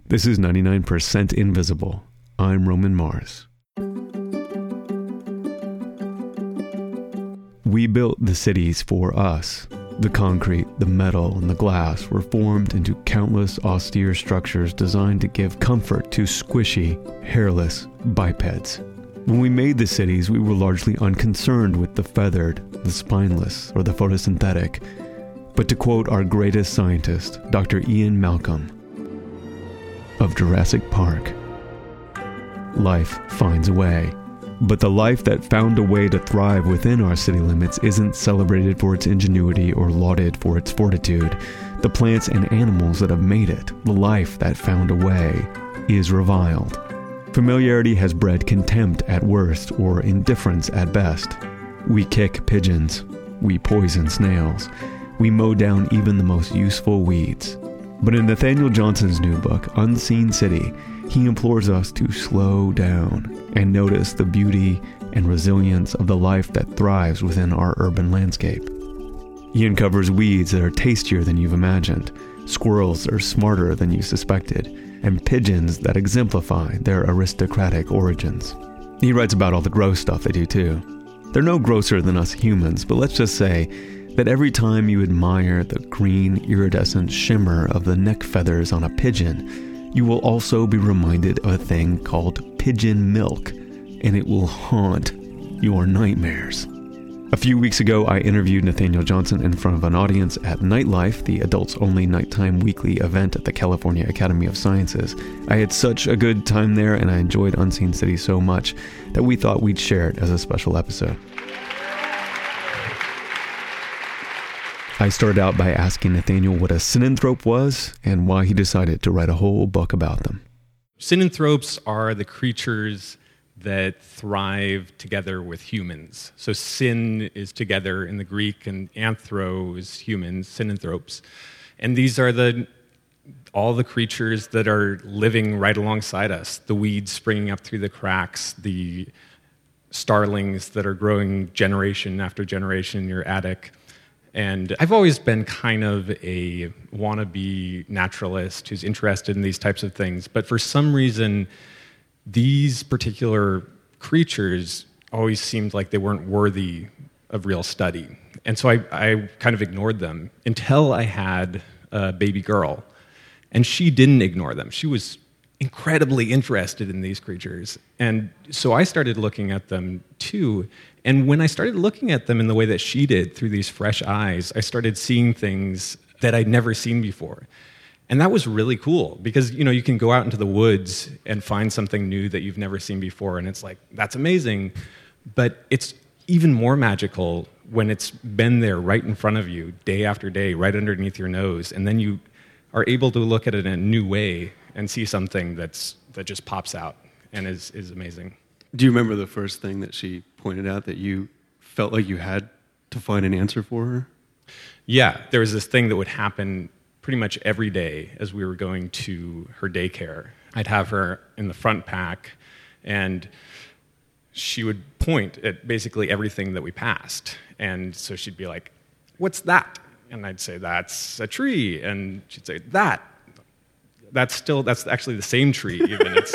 This is 99% Invisible. I'm Roman Mars. We built the cities for us. The concrete, the metal, and the glass were formed into countless austere structures designed to give comfort to squishy, hairless bipeds. When we made the cities, we were largely unconcerned with the feathered, the spineless, or the photosynthetic. But to quote our greatest scientist, Dr. Ian Malcolm of Jurassic Park, life finds a way. But the life that found a way to thrive within our city limits isn't celebrated for its ingenuity or lauded for its fortitude. The plants and animals that have made it, the life that found a way, is reviled. Familiarity has bred contempt at worst or indifference at best. We kick pigeons. We poison snails. We mow down even the most useful weeds. But in Nathaniel Johnson's new book, Unseen City, he implores us to slow down and notice the beauty and resilience of the life that thrives within our urban landscape. He uncovers weeds that are tastier than you've imagined, squirrels that are smarter than you suspected, and pigeons that exemplify their aristocratic origins. He writes about all the gross stuff they do too. They're no grosser than us humans, but let's just say that every time you admire the green iridescent shimmer of the neck feathers on a pigeon, you will also be reminded of a thing called pigeon milk, and it will haunt your nightmares. A few weeks ago, I interviewed Nathaniel Johnson in front of an audience at Nightlife, the adults-only nighttime weekly event at the California Academy of Sciences. I had such a good time there, and I enjoyed Unseen City so much that we thought we'd share it as a special episode. I started out by asking Nathaniel what a synanthrope was and why he decided to write a whole book about them. Synanthropes are the creatures that thrive together with humans. So syn is together in the Greek, and anthro is humans, synanthropes. And these are all the creatures that are living right alongside us. The weeds springing up through the cracks, the starlings that are growing generation after generation in your attic. And I've always been kind of a wannabe naturalist who's interested in these types of things. But for some reason, these particular creatures always seemed like they weren't worthy of real study. And so I kind of ignored them until I had a baby girl. And she didn't ignore them. She was incredibly interested in these creatures. And so I started looking at them too. And when I started looking at them in the way that she did, through these fresh eyes, I started seeing things that I'd never seen before. And that was really cool because, you can go out into the woods and find something new that you've never seen before, and it's like, that's amazing. But it's even more magical when it's been there right in front of you, day after day, right underneath your nose, and then you are able to look at it in a new way and see something that just pops out and is amazing. Do you remember the first thing that she pointed out that you felt like you had to find an answer for her? Yeah, there was this thing that would happen pretty much every day as we were going to her daycare. I'd have her in the front pack, and she would point at basically everything that we passed. And so she'd be like, "What's that?" And I'd say, "That's a tree." And she'd say, That's actually the same tree, even. It's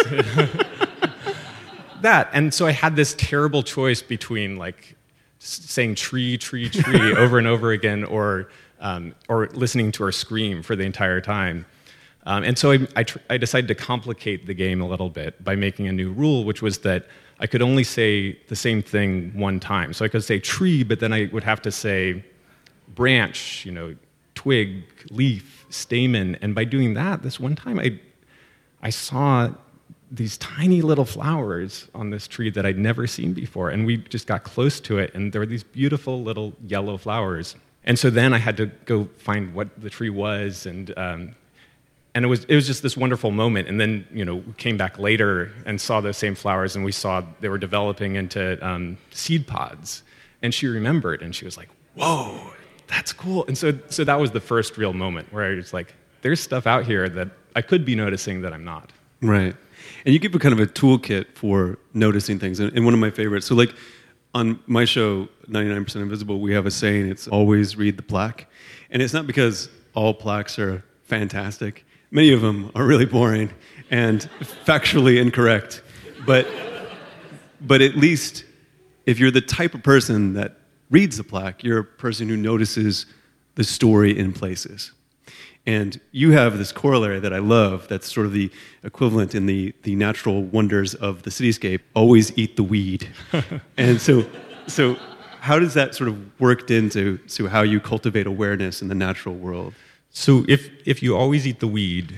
that. And so I had this terrible choice between saying tree, tree, tree over and over again, or listening to her scream for the entire time. And so I decided to complicate the game a little bit by making a new rule, which was that I could only say the same thing one time. So I could say tree, but then I would have to say branch, twig, leaf, stamen. And by doing that, this one time I saw these tiny little flowers on this tree that I'd never seen before. And we just got close to it, and there were these beautiful little yellow flowers. And so then I had to go find what the tree was, and it was just this wonderful moment. And then, we came back later and saw those same flowers, and we saw they were developing into seed pods. And she remembered, and she was like, "Whoa, that's cool." And so that was the first real moment where I was like, there's stuff out here that I could be noticing that I'm not. Right. And you give a kind of a toolkit for noticing things. And one of my favorites, so on my show, 99% Invisible, we have a saying, it's always read the plaque. And it's not because all plaques are fantastic. Many of them are really boring and factually incorrect. But at least if you're the type of person that reads the plaque, you're a person who notices the story in places. And you have this corollary that I love that's sort of the equivalent in the natural wonders of the cityscape, always eat the weed. And so how does that sort of worked into how you cultivate awareness in the natural world? So if you always eat the weed,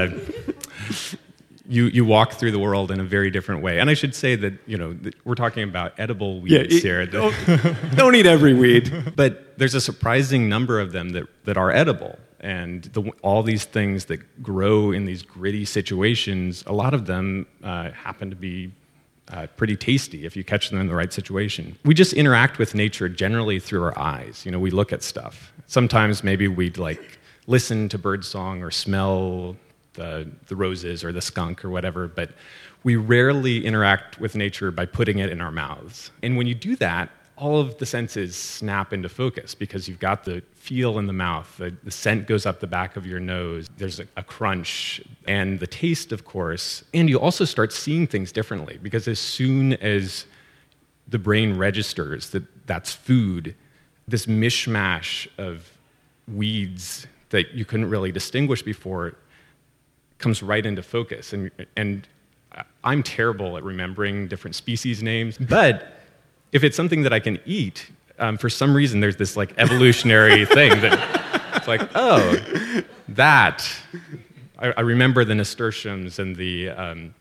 you walk through the world in a very different way. And I should say that, we're talking about edible weeds here. Don't eat every weed. But there's a surprising number of them that are edible. And all these things that grow in these gritty situations, a lot of them happen to be pretty tasty if you catch them in the right situation. We just interact with nature generally through our eyes. We look at stuff. Sometimes maybe we'd listen to birdsong or smell the roses or the skunk or whatever, but we rarely interact with nature by putting it in our mouths. And when you do that, all of the senses snap into focus because you've got the feel in the mouth, the scent goes up the back of your nose, there's a crunch, and the taste, of course. And you also start seeing things differently because as soon as the brain registers that that's food, this mishmash of weeds that you couldn't really distinguish before comes right into focus. And I'm terrible at remembering different species names, but if it's something that I can eat, for some reason there's this evolutionary thing that it's that. I remember the nasturtiums and the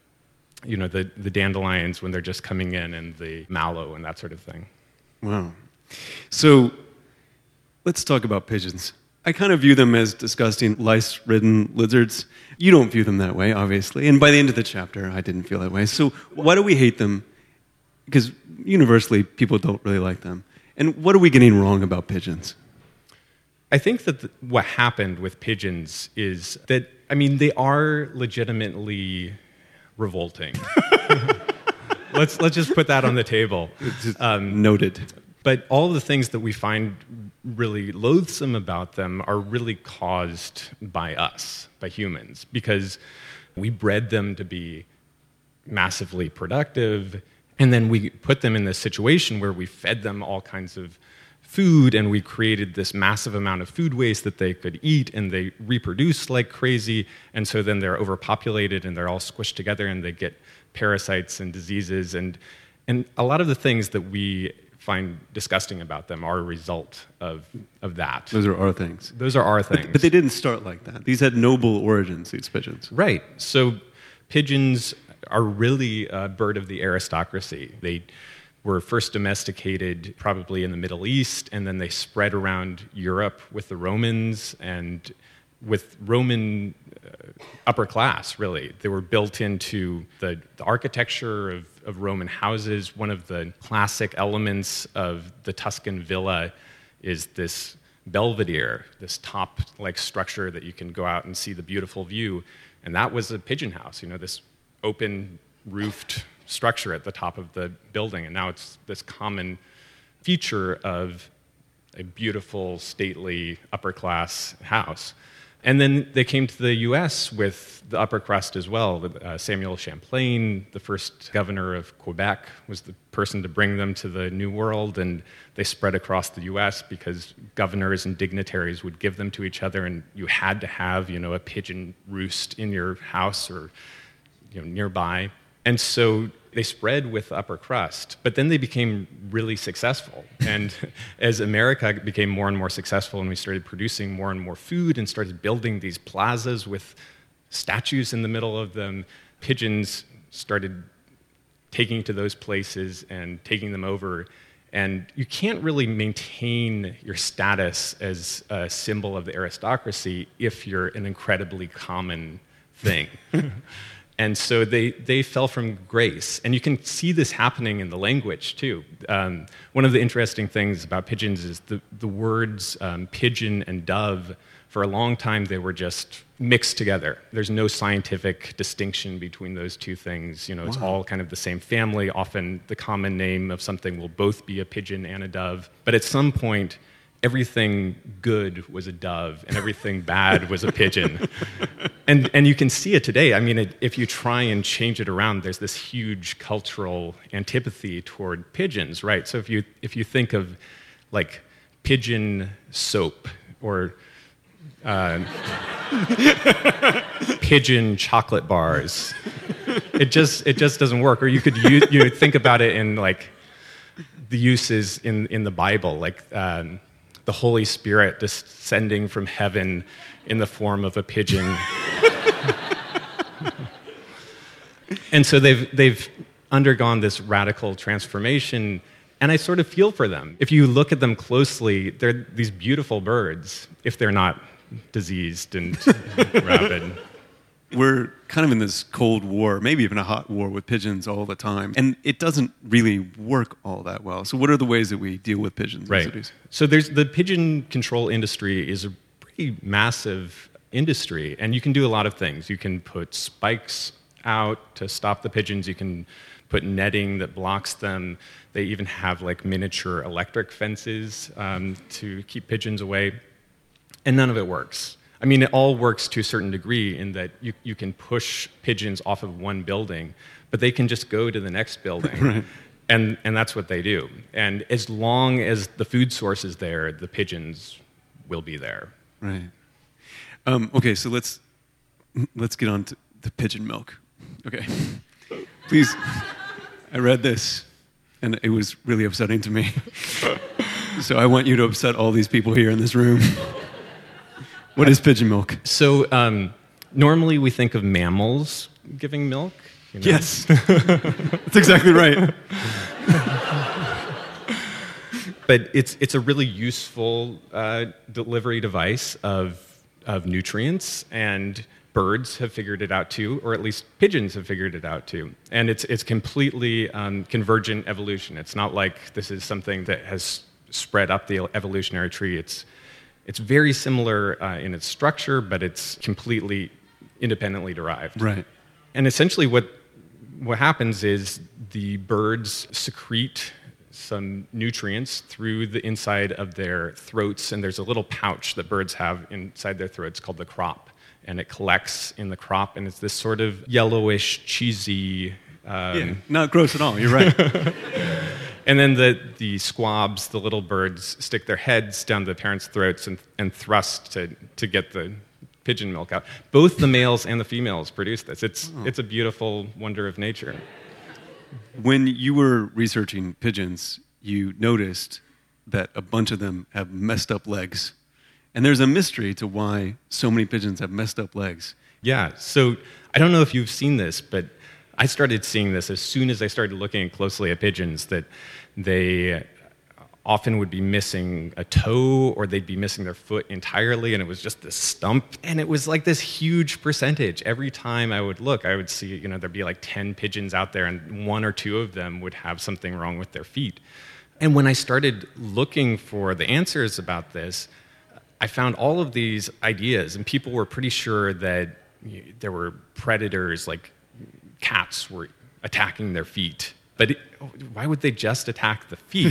dandelions when they're just coming in, and the mallow and that sort of thing. Wow. So let's talk about pigeons. I kind of view them as disgusting, lice-ridden lizards. You don't view them that way, obviously. And by the end of the chapter, I didn't feel that way. So why do we hate them? Because universally, people don't really like them. And what are we getting wrong about pigeons? I think that what happened with pigeons is that, they are legitimately revolting. Let's just put that on the table. Noted. But all the things that we find really loathsome about them are really caused by us, by humans, because we bred them to be massively productive, and then we put them in this situation where we fed them all kinds of food, and we created this massive amount of food waste that they could eat, and they reproduce like crazy, and so then they're overpopulated, and they're all squished together, and they get parasites and diseases, and a lot of the things that we find disgusting about them are a result of that. Those are our things. Those are our things. But they didn't start like that. These had noble origins, these pigeons. Right. So pigeons are really a bird of the aristocracy. They were first domesticated probably in the Middle East, and then they spread around Europe with the Romans and with Roman upper class, really. They were built into the architecture of Roman houses. One of the classic elements of the Tuscan villa is this belvedere, this top-like structure that you can go out and see the beautiful view. And that was a pigeon house, this open roofed structure at the top of the building. And now it's this common feature of a beautiful, stately, upper-class house. And then they came to the U.S. with the upper crust as well. Samuel Champlain, the first governor of Quebec, was the person to bring them to the New World, and they spread across the U.S. because governors and dignitaries would give them to each other, and you had to have, a pigeon roost in your house or, nearby. And so they spread with the upper crust, but then they became really successful. And as America became more and more successful and we started producing more and more food and started building these plazas with statues in the middle of them, pigeons started taking to those places and taking them over. And you can't really maintain your status as a symbol of the aristocracy if you're an incredibly common thing. And so they fell from grace. And you can see this happening in the language, too. One of the interesting things about pigeons is the words pigeon and dove, for a long time, they were just mixed together. There's no scientific distinction between those two things. It's all kind of the same family. Often the common name of something will both be a pigeon and a dove. But at some point, everything good was a dove and everything bad was a pigeon. And you can see it today. I mean, if you try and change it around, there's this huge cultural antipathy toward pigeons, right? So if you think of like pigeon soap or pigeon chocolate bars, it just doesn't work. Or you could think about it in like the uses in the Bible, like the Holy Spirit descending from heaven in the form of a pigeon. And so they've undergone this radical transformation, and I sort of feel for them. If you look at them closely, they're these beautiful birds, if they're not diseased and rabid. We're kind of in this cold war, maybe even a hot war with pigeons all the time. And it doesn't really work all that well. So what are the ways that we deal with pigeons in cities? So there's the pigeon control industry is a pretty massive industry. And you can do a lot of things. You can put spikes out to stop the pigeons. You can put netting that blocks them. They even have like miniature electric fences to keep pigeons away. And none of it works. I mean, it all works to a certain degree in that you can push pigeons off of one building, but they can just go to the next building. Right. And that's what they do. And as long as the food source is there, the pigeons will be there. Right. Okay, so let's get on to the pigeon milk. Okay. Please, I read this, and it was really upsetting to me. So I want you to upset all these people here in this room. What is pigeon milk? So normally we think of mammals giving milk. You know? Yes. That's exactly right. But it's a really useful delivery device of nutrients, and birds have figured it out too, or at least pigeons have figured it out too. And it's completely convergent evolution. It's not like this is something that has spread up the evolutionary tree. It's very similar in its structure, but it's completely independently derived. Right. And essentially what happens is the birds secrete some nutrients through the inside of their throats, and there's a little pouch that birds have inside their throats called the crop, and it collects in the crop, and it's this sort of yellowish, cheesy... not gross at all, you're right. And then the squabs, the little birds, stick their heads down the parents' throats and thrust to get the pigeon milk out. Both the males and the females produce this. It's a beautiful wonder of nature. When you were researching pigeons, you noticed that a bunch of them have messed up legs. And there's a mystery to why so many pigeons have messed up legs. Yeah, so I don't know if you've seen this, but I started seeing this as soon as I started looking closely at pigeons, that they often would be missing a toe, or they'd be missing their foot entirely, and it was just this stump. And it was like this huge percentage. Every time I would look, I would see, there'd be like 10 pigeons out there, and 1 or 2 of them would have something wrong with their feet. And when I started looking for the answers about this, I found all of these ideas, and people were pretty sure that there were predators, like cats were attacking their feet. But why would they just attack the feet?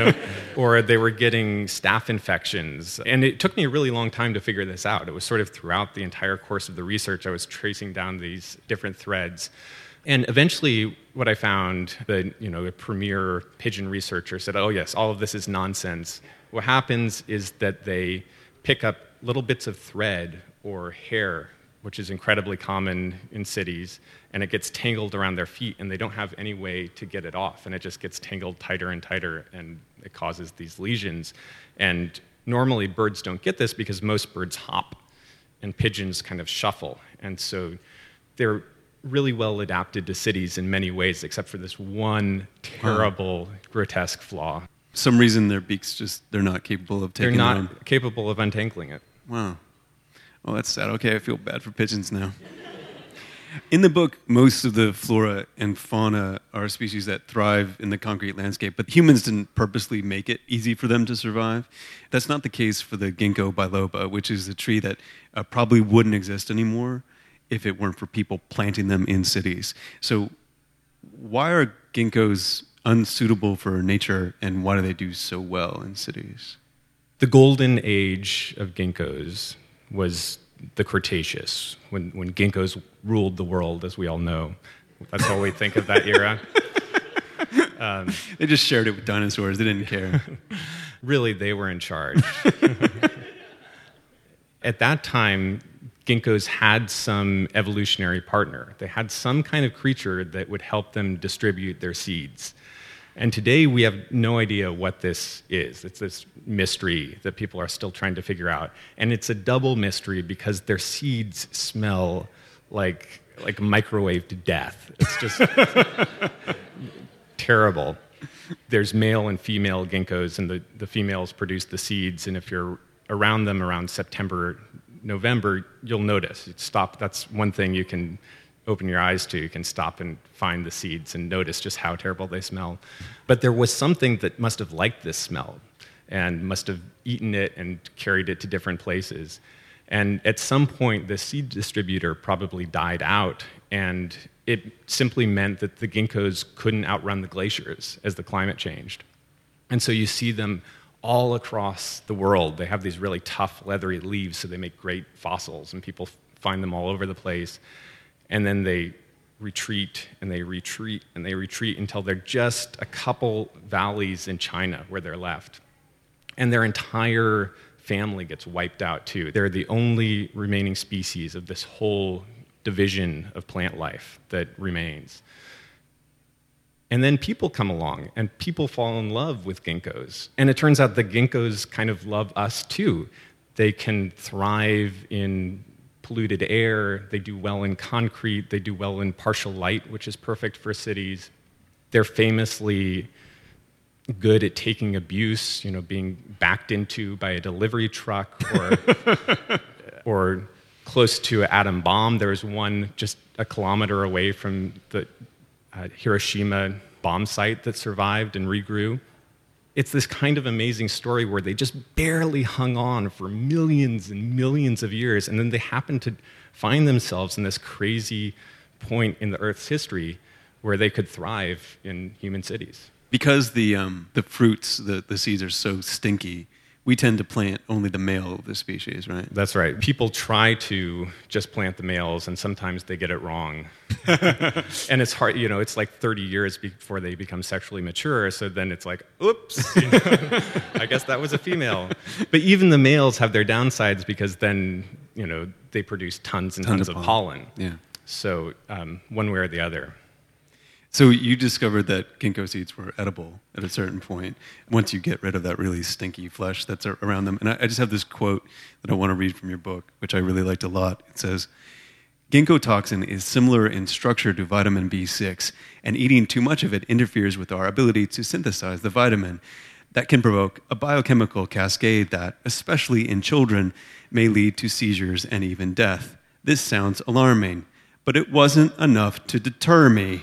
Or they were getting staph infections. And it took me a really long time to figure this out. It was sort of throughout the entire course of the research, I was tracing down these different threads. And eventually what I found, a premier pigeon researcher said, oh yes, all of this is nonsense. What happens is that they pick up little bits of thread or hair, which is incredibly common in cities, and it gets tangled around their feet, and they don't have any way to get it off, and it just gets tangled tighter and tighter, and it causes these lesions. And normally birds don't get this because most birds hop, and pigeons kind of shuffle. And so they're really well adapted to cities in many ways, except for this one terrible, grotesque flaw. For some reason their beaks they're not capable of taking it on. They're not capable of untangling it. Wow. Oh, that's sad. Okay, I feel bad for pigeons now. In the book, most of the flora and fauna are species that thrive in the concrete landscape, but humans didn't purposely make it easy for them to survive. That's not the case for the ginkgo biloba, which is a tree that probably wouldn't exist anymore if it weren't for people planting them in cities. So why are ginkgos unsuitable for nature, and why do they do so well in cities? The golden age of ginkgos was the Cretaceous, when ginkgos ruled the world, as we all know. That's how we think of that era. They just shared it with dinosaurs. They didn't care. Really, they were in charge. At that time, ginkgos had some evolutionary partner. They had some kind of creature that would help them distribute their seeds. And today, we have no idea what this is. It's this mystery that people are still trying to figure out. And it's a double mystery because their seeds smell like microwaved death. It's just terrible. There's male and female ginkgos, and the females produce the seeds. And if you're around them around September, November, you'll notice. Stop. That's one thing you can open your eyes to. You can stop and find the seeds and notice just how terrible they smell. But there was something that must have liked this smell and must have eaten it and carried it to different places. And at some point, the seed distributor probably died out, and it simply meant that the ginkgos couldn't outrun the glaciers as the climate changed. And so you see them all across the world. They have these really tough, leathery leaves, so they make great fossils, and people find them all over the place. And then they retreat, and they retreat, and they retreat until they're just a couple valleys in China where they're left. And their entire family gets wiped out, too. They're the only remaining species of this whole division of plant life that remains. And then people come along, and people fall in love with ginkgos. And it turns out the ginkgos kind of love us, too. They can thrive in polluted air, they do well in concrete, they do well in partial light, which is perfect for cities. They're famously good at taking abuse, being backed into by a delivery truck or close to an atom bomb. There was one just a kilometer away from the Hiroshima bomb site that survived and regrew. It's this kind of amazing story where they just barely hung on for millions and millions of years, and then they happened to find themselves in this crazy point in the Earth's history where they could thrive in human cities. Because the fruits, the seeds are so stinky, we tend to plant only the male of the species, right? That's right. People try to just plant the males, and sometimes they get it wrong. And it's hard, it's like 30 years before they become sexually mature, so then it's like, oops, I guess that was a female. But even the males have their downsides because then, they produce tons and tons of pollen. Yeah. So one way or the other. So you discovered that ginkgo seeds were edible at a certain point, once you get rid of that really stinky flesh that's around them. And I just have this quote that I want to read from your book, which I really liked a lot. It says, "Ginkgo toxin is similar in structure to vitamin B6, and eating too much of it interferes with our ability to synthesize the vitamin. That can provoke a biochemical cascade that, especially in children, may lead to seizures and even death. This sounds alarming, but it wasn't enough to deter me."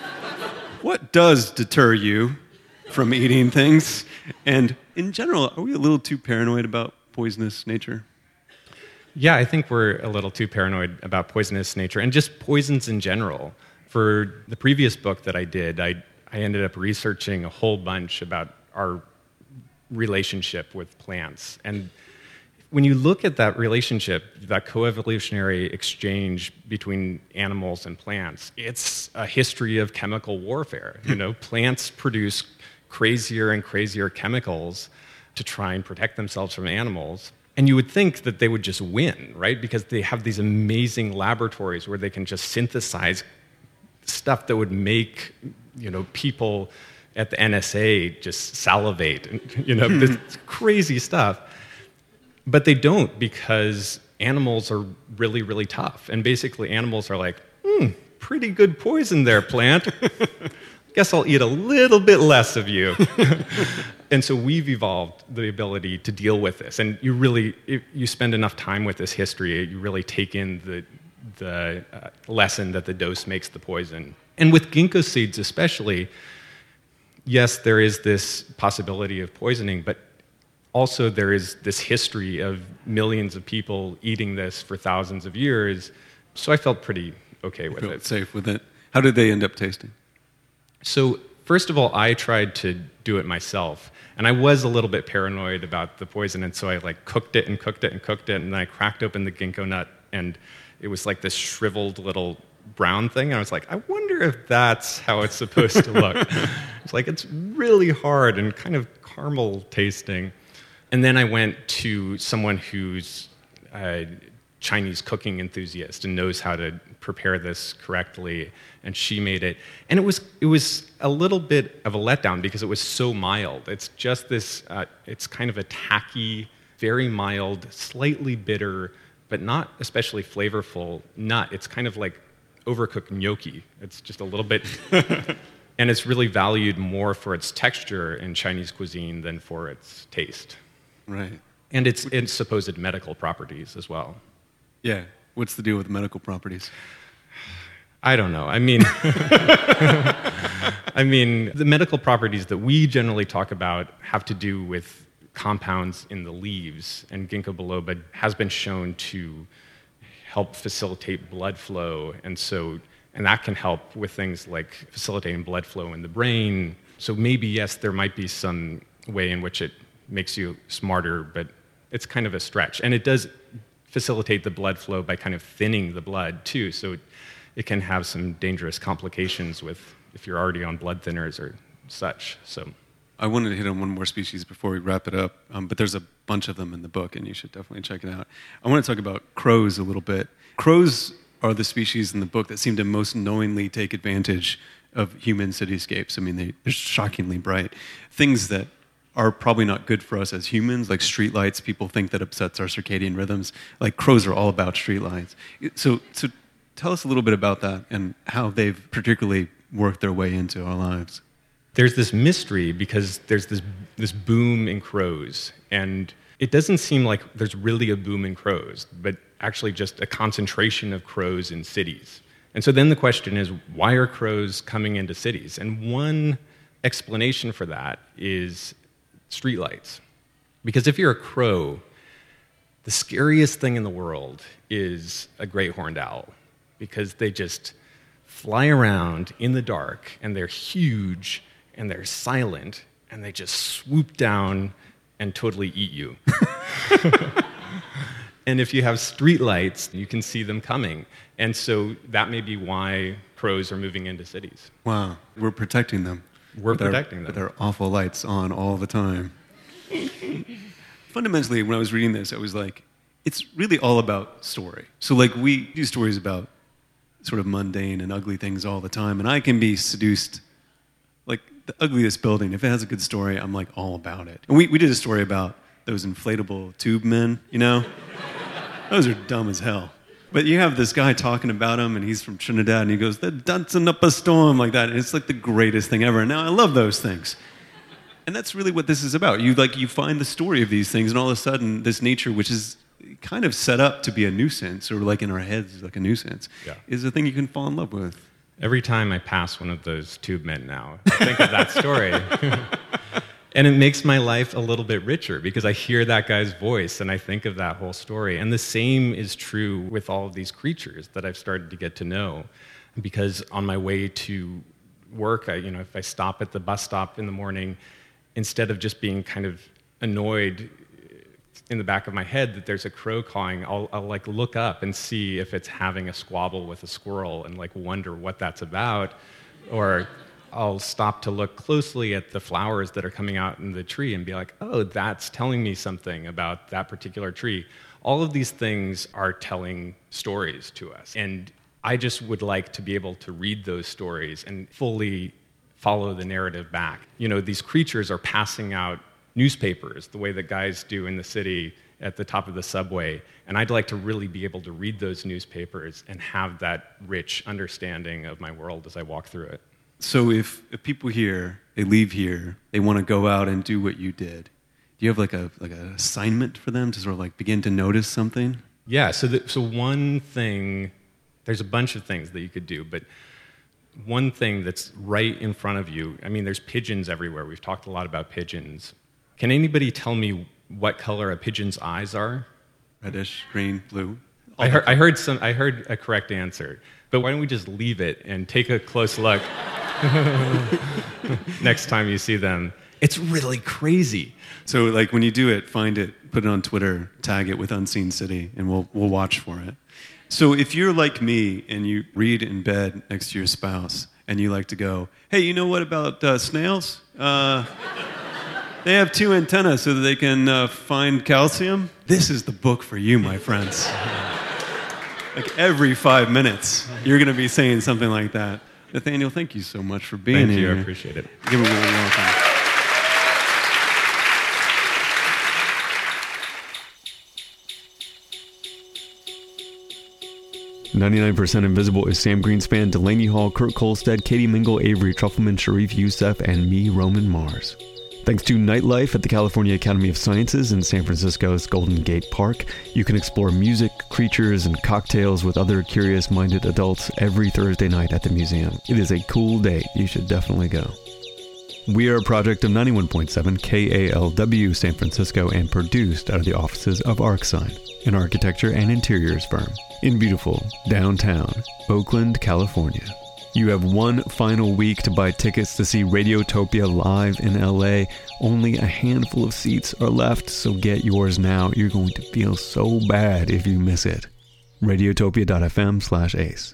What does deter you from eating things? And in general, are we a little too paranoid about poisonous nature? Yeah, I think we're a little too paranoid about poisonous nature and just poisons in general. For the previous book that I did, I ended up researching a whole bunch about our relationship with plants. And when you look at that relationship, that coevolutionary exchange between animals and plants, it's a history of chemical warfare. Plants produce crazier and crazier chemicals to try and protect themselves from animals. And you would think that they would just win, right? Because they have these amazing laboratories where they can just synthesize stuff that would make, people at the NSA just salivate, this crazy stuff. But they don't, because animals are really, really tough. And basically animals are like, pretty good poison there, plant. Guess I'll eat a little bit less of you. And so we've evolved the ability to deal with this. And you really, if you spend enough time with this history, you really take in the lesson that the dose makes the poison. And with ginkgo seeds especially, yes, there is this possibility of poisoning, but also there is this history of millions of people eating this for thousands of years. So I felt pretty okay with it. Safe with it. How did they end up tasting? So First of all, I tried to do it myself, and I was a little bit paranoid about the poison, and so I cooked it and cooked it and cooked it, and then I cracked open the ginkgo nut, and it was like this shriveled little brown thing, and I was like, I wonder if that's how it's supposed to look. It's like, it's really hard and kind of caramel tasting. And then I went to someone who's a Chinese cooking enthusiast and knows how to prepare this correctly, and she made it. And it was a little bit of a letdown because it was so mild. It's just this, it's kind of a tacky, very mild, slightly bitter, but not especially flavorful nut. It's kind of like overcooked gnocchi. It's just a little bit, and it's really valued more for its texture in Chinese cuisine than for its taste. Right. And its supposed medical properties as well. Yeah. What's the deal with medical properties? I don't know. I mean, the medical properties that we generally talk about have to do with compounds in the leaves, and ginkgo biloba has been shown to help facilitate blood flow, and that can help with things like facilitating blood flow in the brain. So maybe, yes, there might be some way in which it makes you smarter, but it's kind of a stretch. And it does facilitate the blood flow by kind of thinning the blood, too, so it can have some dangerous complications if you're already on blood thinners or such. So I wanted to hit on one more species before we wrap it up, but there's a bunch of them in the book, and you should definitely check it out. I want to talk about crows a little bit. Crows are the species in the book that seem to most knowingly take advantage of human cityscapes. I mean, they're shockingly bright. Things that are probably not good for us as humans, like streetlights. People think that upsets our circadian rhythms. Like, crows are all about streetlights. So tell us a little bit about that and how they've particularly worked their way into our lives. There's this mystery because there's this boom in crows, and it doesn't seem like there's really a boom in crows, but actually just a concentration of crows in cities. And so then the question is, why are crows coming into cities? And one explanation for that is streetlights. Because if you're a crow, the scariest thing in the world is a great horned owl, because they just fly around in the dark, and they're huge, and they're silent, and they just swoop down and totally eat you. And if you have streetlights, you can see them coming. And so that may be why crows are moving into cities. Wow. We're protecting them. We're protecting them. With our awful lights on all the time. Fundamentally, when I was reading this, I was like, it's really all about story. So, we do stories about sort of mundane and ugly things all the time, and I can be seduced. Like, the ugliest building, if it has a good story, I'm all about it. And we did a story about those inflatable tube men, Those are dumb as hell. But you have this guy talking about them, and he's from Trinidad, and he goes, they're dancing up a storm, like that. And it's the greatest thing ever. And now I love those things. And that's really what this is about. You find the story of these things, and all of a sudden, this nature, which is kind of set up to be a nuisance, or in our heads, like a nuisance, is a thing you can fall in love with. Every time I pass one of those tube men now, I think of that story. And it makes my life a little bit richer because I hear that guy's voice and I think of that whole story. And the same is true with all of these creatures that I've started to get to know. Because on my way to work, if I stop at the bus stop in the morning, instead of just being kind of annoyed in the back of my head that there's a crow cawing, I'll look up and see if it's having a squabble with a squirrel and wonder what that's about. Or I'll stop to look closely at the flowers that are coming out in the tree and be like, oh, that's telling me something about that particular tree. All of these things are telling stories to us. And I just would like to be able to read those stories and fully follow the narrative back. These creatures are passing out newspapers the way that guys do in the city at the top of the subway. And I'd like to really be able to read those newspapers and have that rich understanding of my world as I walk through it. So if people here, they leave here, they want to go out and do what you did, do you have an assignment for them to sort of begin to notice something? Yeah, so one thing, there's a bunch of things that you could do, but one thing that's right in front of you, there's pigeons everywhere. We've talked a lot about pigeons. Can anybody tell me what color a pigeon's eyes are? Reddish, green, blue. I heard a correct answer, but why don't we just leave it and take a close look? next time you see them. It's really crazy. So, like, when you do it, find it, put it on Twitter, tag it with Unseen City, and we'll watch for it. So if you're like me and you read in bed next to your spouse and you like to go, hey, you know what about snails? They have 2 antennas so that they can find calcium. This is the book for you, my friends. Like every 5 minutes, you're going to be saying something like that. Nathaniel, thank you so much for being here. Thank you, I appreciate it. Give him a warm welcome. 99% Invisible is Sam Greenspan, Delaney Hall, Kurt Kolstad, Katie Mingle, Avery Trufelman, Sharif Youssef, and me, Roman Mars. Thanks to Nightlife at the California Academy of Sciences in San Francisco's Golden Gate Park, you can explore music, creatures, and cocktails with other curious-minded adults every Thursday night at the museum. It is a cool date. You should definitely go. We are a project of 91.7 KALW San Francisco and produced out of the offices of ArcSign, an architecture and interiors firm in beautiful downtown Oakland, California. You have one final week to buy tickets to see Radiotopia live in LA. Only a handful of seats are left, so get yours now. You're going to feel so bad if you miss it. Radiotopia.fm/ace.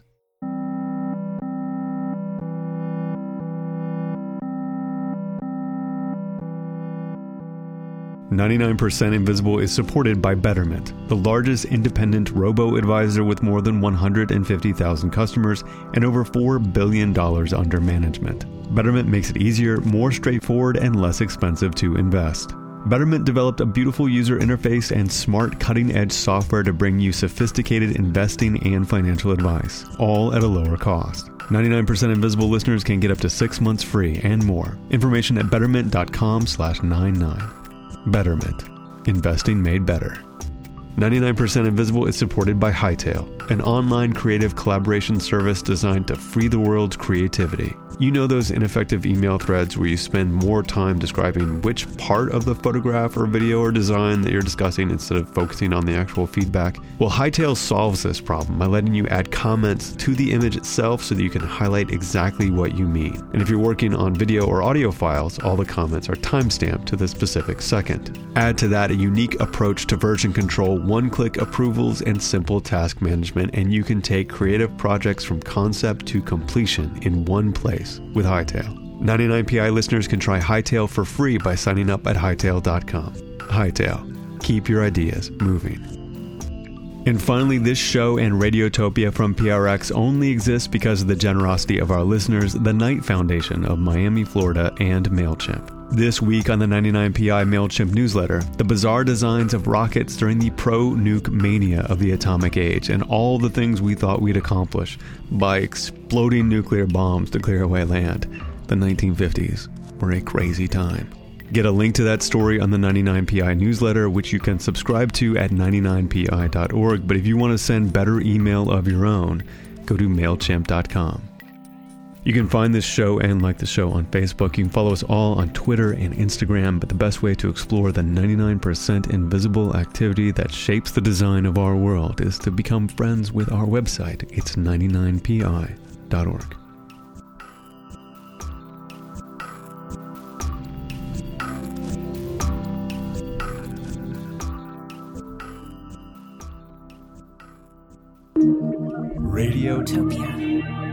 99% Invisible is supported by Betterment, the largest independent robo-advisor with more than 150,000 customers and over $4 billion under management. Betterment makes it easier, more straightforward, and less expensive to invest. Betterment developed a beautiful user interface and smart cutting-edge software to bring you sophisticated investing and financial advice, all at a lower cost. 99% Invisible listeners can get up to 6 months free and more. Information at betterment.com/99. Betterment. Investing made better. 99% Invisible is supported by Hightail, an online creative collaboration service designed to free the world's creativity. You know those ineffective email threads where you spend more time describing which part of the photograph or video or design that you're discussing instead of focusing on the actual feedback? Well, Hightail solves this problem by letting you add comments to the image itself so that you can highlight exactly what you mean. And if you're working on video or audio files, all the comments are timestamped to the specific second. Add to that a unique approach to version control, one-click approvals, and simple task management, and you can take creative projects from concept to completion in one place with Hightail. 99PI listeners can try Hightail for free by signing up at hightail.com. Hightail. Keep your ideas moving. And finally, this show and Radiotopia from PRX only exists because of the generosity of our listeners, the Knight Foundation of Miami, Florida, and MailChimp. This week on the 99PI MailChimp newsletter, the bizarre designs of rockets during the pro-nuke mania of the atomic age and all the things we thought we'd accomplish by exploding nuclear bombs to clear away land. The 1950s were a crazy time. Get a link to that story on the 99PI newsletter, which you can subscribe to at 99pi.org. But if you want to send better email of your own, go to MailChimp.com. You can find this show and like the show on Facebook. You can follow us all on Twitter and Instagram, but the best way to explore the 99% invisible activity that shapes the design of our world is to become friends with our website. It's 99pi.org. Radiotopia.